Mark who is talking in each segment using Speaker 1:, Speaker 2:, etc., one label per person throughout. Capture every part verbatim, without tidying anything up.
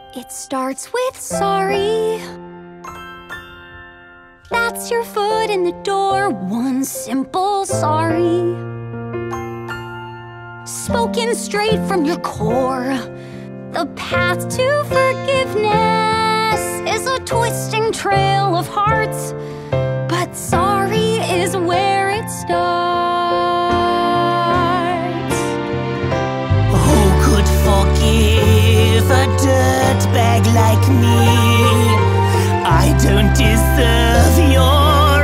Speaker 1: It starts with sorry. That's your foot in the door, one simple sorry. Spoken straight from your core. The path to forgiveness is a twisting trail of hearts, but sorry is where it starts.
Speaker 2: Who could forgive a dirtbag like me? I don't deserve your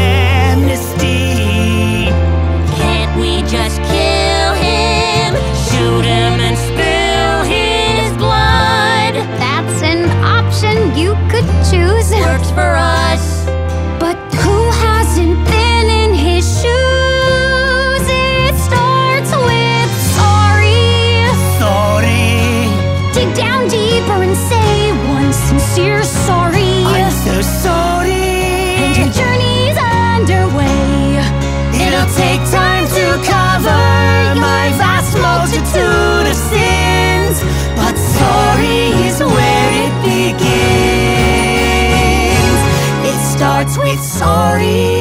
Speaker 2: amnesty.
Speaker 3: Can't we just kill him, shoot him and spill his blood?
Speaker 1: That's an option you could choose.
Speaker 3: Works for us.
Speaker 1: But who hasn't been in his shoes? It starts with sorry.
Speaker 2: Sorry.
Speaker 1: Dig down deeper and say one sincere sorry.
Speaker 2: I'm so sorry.
Speaker 1: And your journey's underway.
Speaker 2: It'll take time to cover my vast multitude of sins, but sorry is where it begins. It starts with sorry.